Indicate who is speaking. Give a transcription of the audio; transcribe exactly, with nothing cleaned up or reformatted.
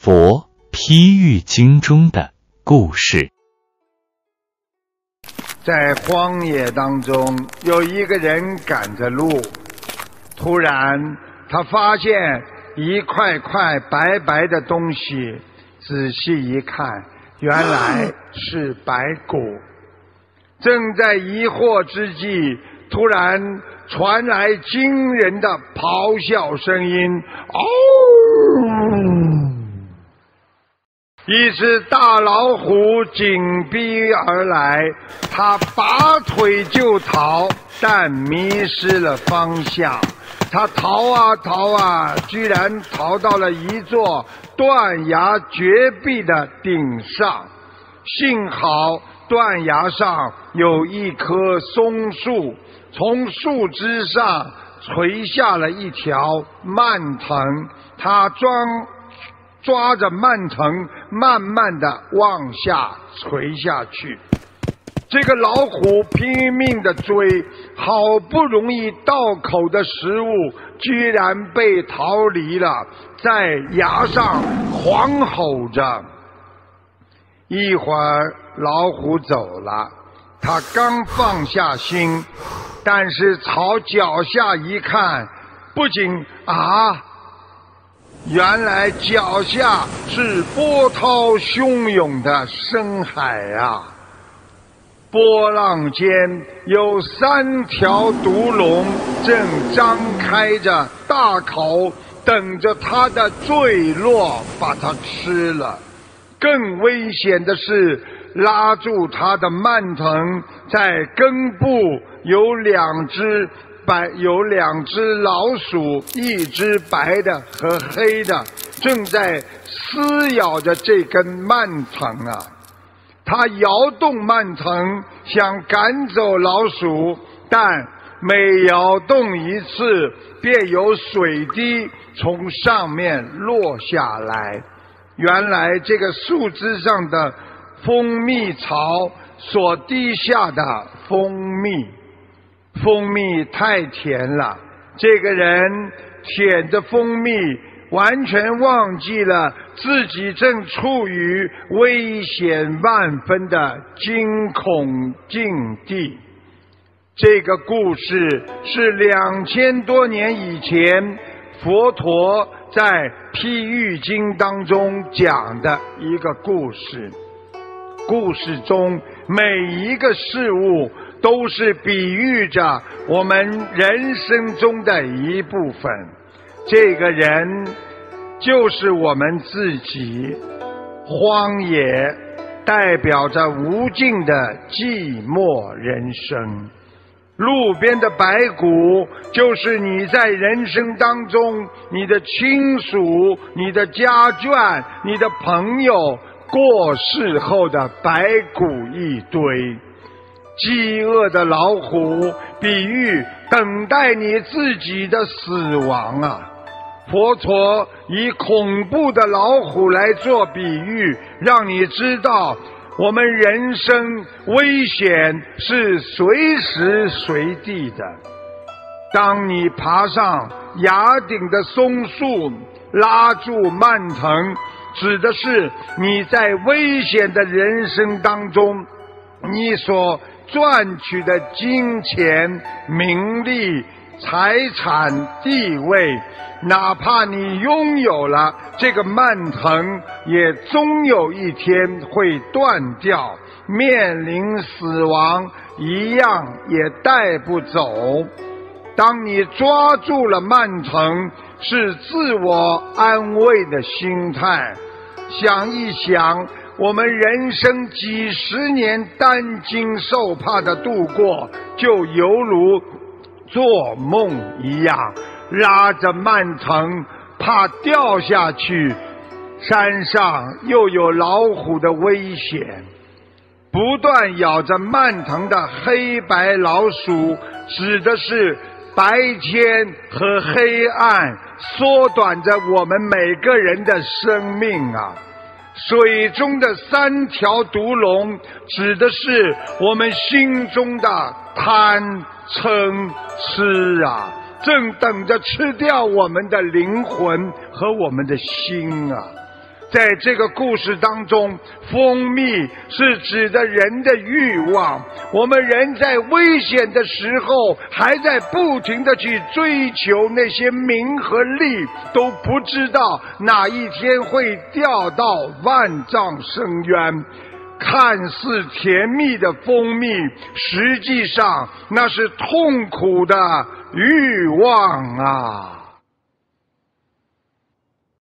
Speaker 1: 佛譬喻经中的故事。
Speaker 2: 在荒野当中，有一个人赶着路，突然他发现一块块白白的东西，仔细一看，原来是白骨。正在疑惑之际，突然传来惊人的咆哮声音，嗷！一只大老虎紧逼而来，它拔腿就逃，但迷失了方向。它逃啊逃啊，居然逃到了一座断崖绝壁的顶上。幸好断崖上有一棵松树，从树枝上垂下了一条蔓藤，它装抓着蔓藤慢慢地往下垂下去。这个老虎拼命地追，好不容易到口的食物居然被逃离了，在崖上狂吼着。一会儿老虎走了，他刚放下心，但是朝脚下一看，不仅啊原来脚下是波涛汹涌的深海啊！波浪间有三条毒龙正张开着大口，等着它的坠落，把它吃了。更危险的是，拉住它的蔓藤，在根部有两只白有两只老鼠，一只白的和黑的，正在撕咬着这根蔓藤啊！它摇动蔓藤，想赶走老鼠，但每摇动一次，便有水滴从上面落下来。原来这个树枝上的蜂蜜草所滴下的蜂蜜。蜂蜜太甜了，这个人舔着蜂蜜，完全忘记了自己正处于危险万分的惊恐境地。这个故事是两千多年以前佛陀在譬喻经当中讲的一个故事。故事中每一个事物都是比喻着我们人生中的一部分，这个人就是我们自己。荒野代表着无尽的寂寞人生，路边的白骨就是你在人生当中你的亲属、你的家眷、你的朋友过世后的白骨一堆。饥饿的老虎比喻等待你自己的死亡啊！佛陀以恐怖的老虎来做比喻，让你知道我们人生危险是随时随地的。当你爬上崖顶的松树，拉住蔓藤，指的是你在危险的人生当中，你所赚取的金钱、名利、财产、地位，哪怕你拥有了这个蔓藤，也终有一天会断掉，面临死亡，一样也带不走。当你抓住了蔓藤，是自我安慰的心态。想一想，我们人生几十年担惊受怕的度过，就犹如做梦一样，拉着蔓藤怕掉下去，山上又有老虎的危险。不断咬着蔓藤的黑白老鼠，指的是白天和黑暗缩短着我们每个人的生命啊！水中的三条毒龙指的是我们心中的贪嗔痴啊，正等着吃掉我们的灵魂和我们的心啊！ 在这个故事当中，蜂蜜是指的人的欲望。我们人在危险的时候，还在不停的去追求那些名和利，都不知道哪一天会掉到万丈深渊。看似甜蜜的蜂蜜，实际上那是痛苦的欲望啊！